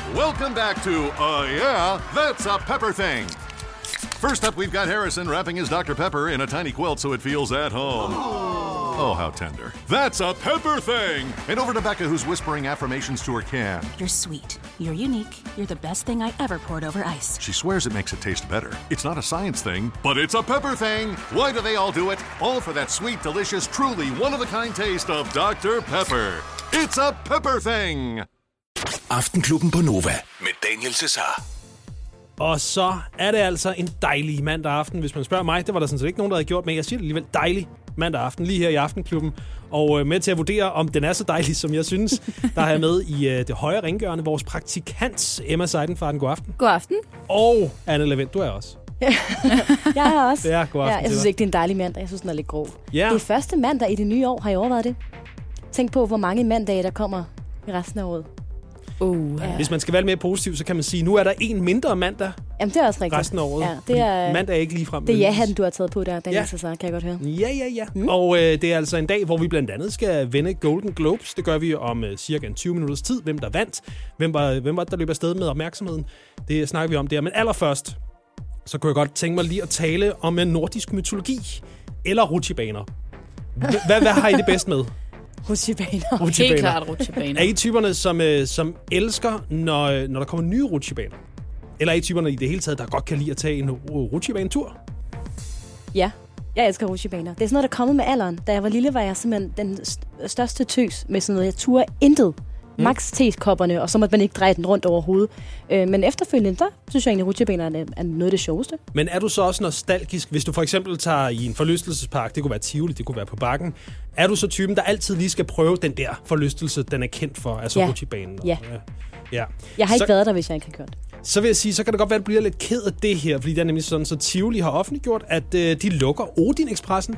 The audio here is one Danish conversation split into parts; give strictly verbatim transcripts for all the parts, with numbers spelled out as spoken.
Welcome back to, uh, yeah, that's a pepper thing. First up, we've got Harrison wrapping his Doctor Pepper in a tiny quilt so it feels at home. Oh, how tender. That's a pepper thing! And over to Becca, who's whispering affirmations to her can. You're sweet. You're unique. You're the best thing I ever poured over ice. She swears it makes it taste better. It's not a science thing, but it's a pepper thing! Why do they all do it? All for that sweet, delicious, truly one-of-a-kind taste of Doctor Pepper. It's a pepper thing! Aftenklubben på Nova med Daniel Cesar. Og så er det altså en dejlig mandag aften, hvis man spørger mig. Det var der sådan set ikke nogen, der havde gjort, men jeg siger det alligevel dejlig mandag aften, lige her i Aftenklubben. Og med til at vurdere, om den er så dejlig, som jeg synes, der har jeg med i uh, det højre ringhjørne vores praktikant, Emma Seidenfarten. God aften. God aften. Og Anne Levent, du er også. Jeg er også. Ja, god aften. Ja, jeg synes ikke, det er en dejlig mandag. Jeg synes, den er lidt grov. Ja. Det er første mandag i det nye år. Har I overvejet det? Tænk på, hvor mange mandage, der kommer i resten af året. Uh, ja. Hvis man skal være mere positiv, så kan man sige, nu er der en mindre mandag. Jamen, det er også rigtigt. Resten af året. Ja, det er, mandag er ikke lige frem. Det er ja-hatten, du har taget på der, Daniel, ja. så kan jeg godt høre. Ja, ja, ja. Mm. Og øh, det er altså en dag, hvor vi blandt andet skal vende Golden Globes. Det gør vi om øh, cirka en tyve minutters tid. Hvem der vandt, hvem var, hvem var der løb afsted med opmærksomheden. Det snakker vi om der. Men allerførst, så kunne jeg godt tænke mig lige at tale om en nordisk mytologi eller rutsjebaner. Hvad, hvad har I det bedst med? Rutsjebaner. Helt klart rutsjebaner. Er I typerne, som, øh, som elsker, når, når der kommer nye rutsjebaner? Eller er I typerne i det hele taget, der godt kan lide at tage en rutsjebanetur? Ja, jeg elsker rutsjebaner. Det er sådan noget, der er kommet med alderen. Da jeg var lille, var jeg simpelthen den største tøs med sådan noget. Jeg turde intet. Mm. Max teskopperne, og så måtte man ikke dreje den rundt over hovedet. Øh, men efterfølgende, der synes jeg egentlig, at rutsjebaner er noget af det sjoveste. Men er du så også nostalgisk, hvis du for eksempel tager i en forlystelsespark, det kunne være Tivoli, det kunne være på Bakken, er du så typen, der altid lige skal prøve den der forlystelse, den er kendt for, altså ja. rutsjebanen? Ja. ja. ja. Jeg har ikke så, været der, hvis jeg ikke har kørt. Så vil jeg sige, så kan det godt være, at du bliver lidt ked af det her, fordi det er nemlig sådan, så Tivoli har offentliggjort, at øh, de lukker Odin-ekspressen.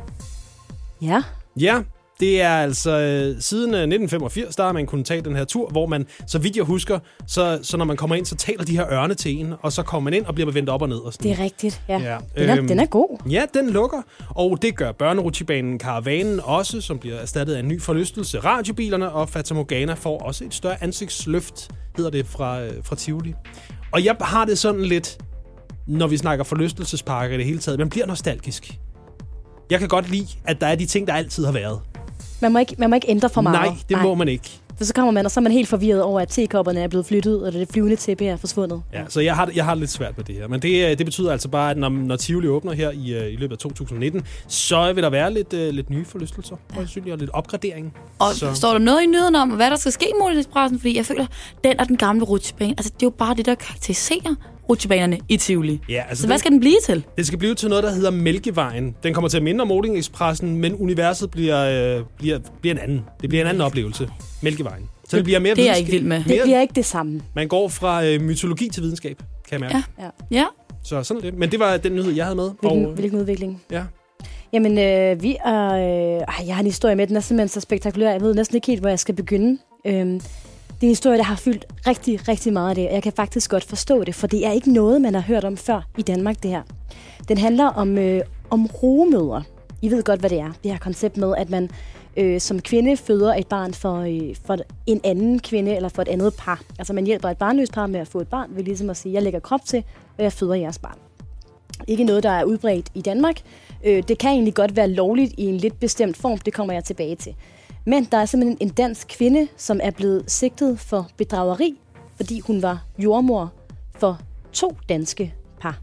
Ja. Ja. Det er altså øh, siden øh, nitten femogfirs, der har man kunnet tage den her tur, hvor man, så vidt jeg husker, så, så når man kommer ind, så taler de her ørne til en, og så kommer man ind og bliver vendt op og ned. Og sådan. Det er rigtigt, ja. ja. Den, er, øhm, den er god. Ja, den lukker, og det gør børnerutsjebanen Karavanen også, som bliver erstattet af en ny forlystelse. Radiobilerne og Fata Morgana får også et større ansigtsløft, hedder det fra, øh, fra Tivoli. Og jeg har det sådan lidt, når vi snakker forlystelsesparker i det hele taget, man bliver nostalgisk. Jeg kan godt lide, at der er de ting, der altid har været. Man må ikke, man må ikke ændre for meget. Nej, det Nej. må man ikke. For så kommer man, og så er man helt forvirret over, at tekopperne er blevet flyttet, og det flyvende tæppe er forsvundet. Ja, så jeg har, jeg har lidt svært med det her. Men det, det betyder altså bare, at når, når Tivoli åbner her i, i løbet af to tusind nitten, så vil der være lidt, uh, lidt nye forlystelser, ja. og lidt opgradering. Og så. Står der noget i nyheden om, hvad der skal ske i Odin-ekspressen? Fordi jeg føler, den og den gamle rutsjebane, altså det er jo bare det, der karakteriserer rutsjebanerne i Tivoli. Ja, altså så hvad skal den blive til? Det skal blive til noget, der hedder Mælkevejen. Den kommer til at minde om Odin-ekspressen, men universet bliver, øh, bliver, bliver en anden. Det bliver en anden oplevelse. Mælkevejen. Så det bliver mere det er jeg ikke vild med. Det bliver ikke det samme. Man går fra øh, mytologi til videnskab, kan jeg mærke. Ja. ja. Så sådan er det. Men det var den nyhed, jeg havde med. Hvilken, og, hvilken udvikling? Ja. Jamen, øh, vi er... Øh, jeg har en historie med, den er simpelthen så spektakulær. Jeg ved næsten ikke helt, hvor jeg skal begynde. Øhm, det er en historie, der har fyldt rigtig, rigtig meget af det, og jeg kan faktisk godt forstå det, for det er ikke noget, man har hørt om før i Danmark, det her. Den handler om, øh, om rugemødre. I ved godt, hvad det er. Det her koncept med, at man øh, som kvinde føder et barn for, øh, for en anden kvinde eller for et andet par. Altså man hjælper et barnløst par med at få et barn, ved ligesom at sige, jeg lægger krop til, og jeg føder jeres barn. Ikke noget, der er udbredt i Danmark. Øh, det kan egentlig godt være lovligt i en lidt bestemt form, det kommer jeg tilbage til. Men der er simpelthen en dansk kvinde, som er blevet sigtet for bedrageri, fordi hun var jordmor for to danske par.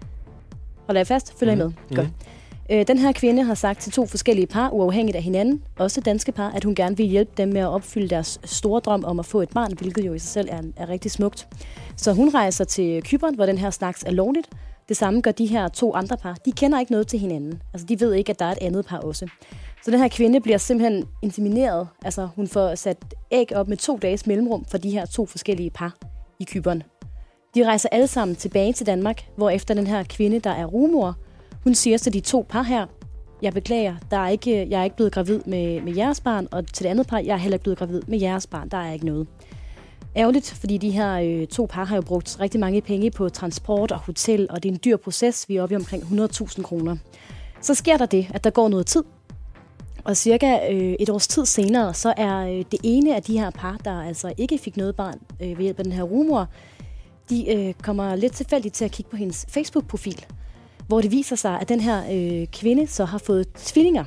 Holder jeg fast? Følger I med? Mm. Godt. Øh, den her kvinde har sagt til to forskellige par, uafhængigt af hinanden, også danske par, at hun gerne vil hjælpe dem med at opfylde deres store drøm om at få et barn, hvilket jo i sig selv er, er rigtig smukt. Så hun rejser til Cypern, hvor den her slags er lovligt. Det samme gør de her to andre par. De kender ikke noget til hinanden. Altså, de ved ikke, at der er et andet par også. Så den her kvinde bliver simpelthen insemineret. Altså, hun får sat æg op med to dages mellemrum for de her to forskellige par i Cypern. De rejser alle sammen tilbage til Danmark, hvor efter den her kvinde, der er rugemor, hun siger til de to par her, jeg beklager, der er ikke, jeg er ikke blevet gravid med, med jeres barn, og til det andet par, jeg er heller ikke blevet gravid med jeres barn, der er ikke noget. Ærgerligt, fordi de her øh, to par har jo brugt rigtig mange penge på transport og hotel, og det er en dyr proces, vi er oppe i omkring hundrede tusind kroner. Så sker der det, at der går noget tid, Og cirka øh, et års tid senere, så er øh, det ene af de her par, der altså ikke fik noget barn øh, ved hjælp af den her rugemor, de øh, kommer lidt tilfældigt til at kigge på hendes Facebook-profil, hvor det viser sig, at den her øh, kvinde så har fået tvillinger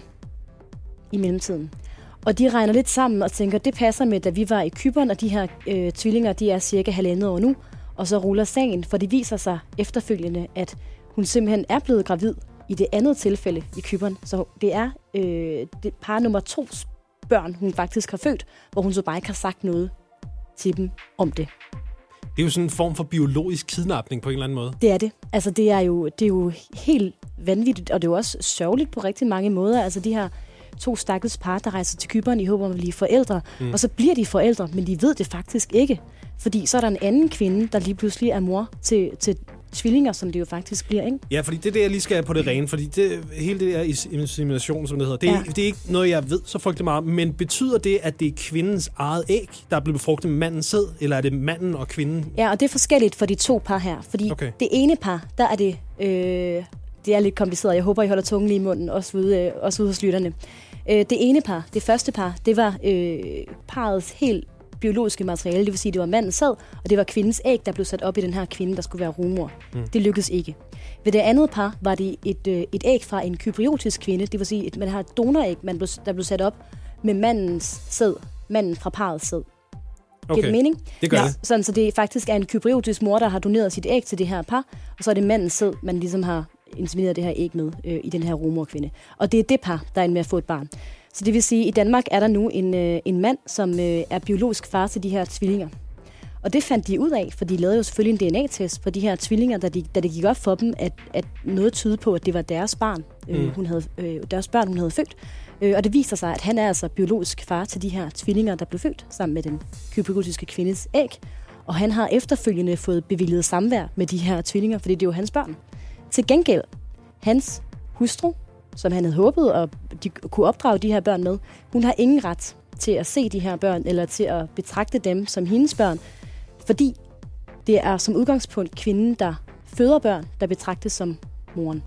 i mellemtiden. Og de regner lidt sammen og tænker, det passer med, da vi var i Cypern, og de her øh, tvillinger, de er cirka halvandet år nu, og så ruller sagen, for det viser sig efterfølgende, at hun simpelthen er blevet gravid i det andet tilfælde i Cypern. Så det er øh, det par nummer tos børn, hun faktisk har født, hvor hun så bare ikke har sagt noget til dem om det. Det er jo sådan en form for biologisk kidnapning på en eller anden måde. Det er det. Altså, det er jo, det er jo helt vanvittigt, og det er jo også sørgeligt på rigtig mange måder. Altså, de her to stakkels par, der rejser til Cypern i håb om at blive forældre, mm. og så bliver de forældre, men de ved det faktisk ikke. Fordi så er der en anden kvinde, der lige pludselig er mor til, til tvillinger, som det jo faktisk bliver, ikke? Ja, fordi det er det, jeg lige skal have på det rene, fordi det, hele det der insemination, som det hedder, det, ja. det er ikke noget, jeg ved så frygtelig meget, men betyder det, at det er kvindens eget æg, der er blevet befrugtet med mandens sæd, eller er det manden og kvinden? Ja, og det er forskelligt for de to par her, fordi okay. det ene par, der er det, øh, det er lidt kompliceret, jeg håber, I holder tungen lige i munden, også ude, øh, også ude hos lytterne. Øh, det ene par, det første par, det var øh, parrets helt biologiske materiale, det vil sige, det var mandens sæd, og det var kvindens æg, der blev sat op i den her kvinde, der skulle være rugemor. Mm. Det lykkedes ikke. Ved det andet par var det et, et æg fra en kypriotisk kvinde, det vil sige, at man har et donoræg, man blev, der blev sat op med mandens sæd, manden fra parrets sæd. Okay. Giver det mening? Det gør ja, det. Sådan, så det faktisk er en kypriotisk mor, der har doneret sit æg til det her par, og så er det mandens sæd, man ligesom har insemineret det her æg med øh, i den her rugemorkvinde. Og det er det par, der er med at få et barn. Så det vil sige, at i Danmark er der nu en, øh, en mand, som øh, er biologisk far til de her tvillinger. Og det fandt de ud af, for de lavede jo selvfølgelig en D N A-test for de her tvillinger, da, de, da det gik op for dem, at, at noget tydede på, at det var deres barn, øh, mm. hun havde, øh, deres børn, hun havde født. Øh, og det viser sig, at han er altså biologisk far til de her tvillinger, der blev født sammen med den kypriotiske kvindes æg. Og han har efterfølgende fået bevilget samvær med de her tvillinger, fordi det er jo hans børn. Til gengæld, hans hustru, som han havde håbet, og de kunne opdrage de her børn med, hun har ingen ret til at se de her børn, eller til at betragte dem som hendes børn, fordi det er som udgangspunkt kvinden, der føder børn, der betragtes som moren.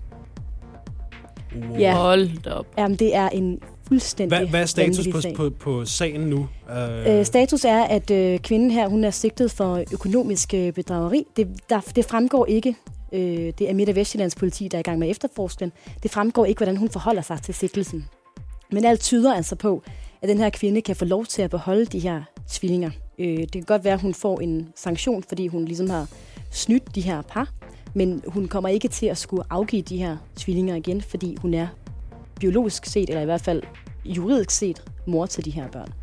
Wow. Ja. Hold op. Jamen, det er en fuldstændig Hvad, hvad er status på, på, på sagen nu? Uh... Øh, status er, at øh, kvinden her, hun er sigtet for økonomisk øh, bedrageri. Det, der, det fremgår ikke. Øh, det er Midt- og Vestjyllands politi, der er i gang med efterforskningen. Det fremgår ikke, hvordan hun forholder sig til sigtelsen. Men alt tyder altså på, at den her kvinde kan få lov til at beholde de her tvillinger. Øh, det kan godt være, at hun får en sanktion, fordi hun ligesom har snydt de her par, men hun kommer ikke til at skulle afgive de her tvillinger igen, fordi hun er biologisk set, eller i hvert fald juridisk set, mor til de her børn.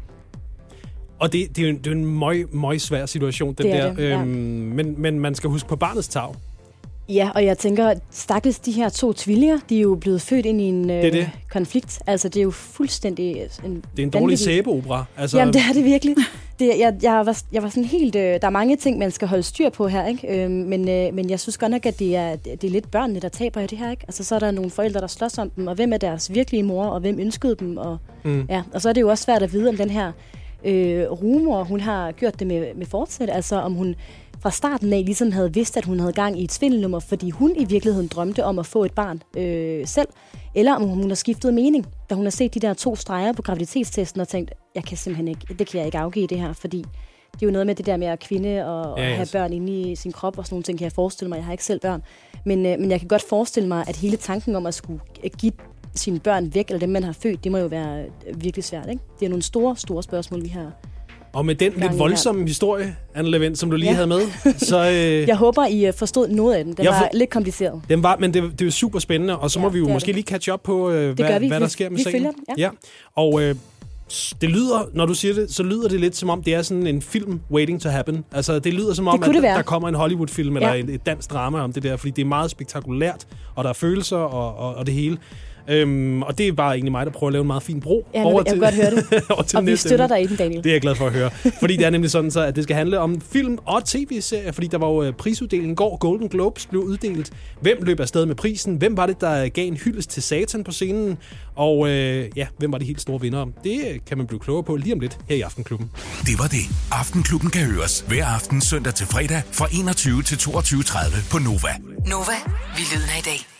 Og det, det er jo en, det er en møg, møg svær situation, den det der. Det, ja. øhm, men, men man skal huske på barnets tarv. Ja, og jeg tænker, stakkels de her to tvillinger, de er jo blevet født ind i en øh, det det. konflikt. Altså, det er jo fuldstændig en Det er en dårlig sæbeopera. Altså... Jamen, det er det virkelig. Det, jeg, jeg, var, jeg var sådan helt... Øh, der er mange ting, man skal holde styr på her, ikke? Øh, men, øh, men jeg synes godt nok, at det er, det er lidt børnene, der taber i det her, ikke? Altså, så er der nogle forældre, der slås om dem, og hvem er deres virkelige mor, og hvem ønskede dem, og, mm. ja, og så er det jo også svært at vide, om den her øh, rumor, hun har gjort det med, med fortsæt, altså om hun fra starten af ligesom havde vidst, at hun havde gang i et svindelnummer, fordi hun i virkeligheden drømte om at få et barn øh, selv, eller om hun har skiftet mening, da hun har set de der to streger på graviditetstesten og tænkt, jeg kan simpelthen ikke, det kan jeg ikke afgive det her, fordi det er jo noget med det der med at kvinde og, ja, og have yes. børn inde i sin krop og sådan nogle ting, kan jeg forestille mig. Jeg har ikke selv børn, men, øh, men jeg kan godt forestille mig, at hele tanken om at skulle give sine børn væk, eller dem man har født, det må jo være virkelig svært, ikke? Det er nogle store, store spørgsmål, vi har. Og med den lidt voldsomme her. historie, Anne Levent, som du lige ja. havde med, så... Øh, jeg håber, I forstod noget af den. Den var for, lidt kompliceret. Den var, men det, det er jo super spændende, og så ja, må vi jo måske det. lige catch up på, øh, hvad, hvad der vi, sker med vi sagen. Den, ja. ja. Og øh, det lyder, når du siger det, så lyder det lidt som om, det er sådan en film waiting to happen. Altså, det lyder som om, at der kommer en Hollywood-film eller ja. et, et dansk drama om det der, fordi det er meget spektakulært, og der er følelser og, og, og det hele. Øhm, og det er bare egentlig mig, der prøver at lave en meget fin bro ja, over jeg til, kan godt høre det. Og vi støtter dig i den, Daniel. Det er jeg glad for at høre. Fordi det er nemlig sådan, så, at det skal handle om film og tv-serier, fordi der var jo prisuddelingen i går. Golden Globes blev uddelt. Hvem løb afsted med prisen? Hvem var det, der gav en hyldest til Satan på scenen? Og øh, ja, hvem var de helt store vindere? Det kan man blive klogere på lige om lidt her i Aftenklubben. Det var det. Aftenklubben kan høres hver aften søndag til fredag fra enogtyve til toogtyve tredive på Nova. Nova, vi lyder i dag.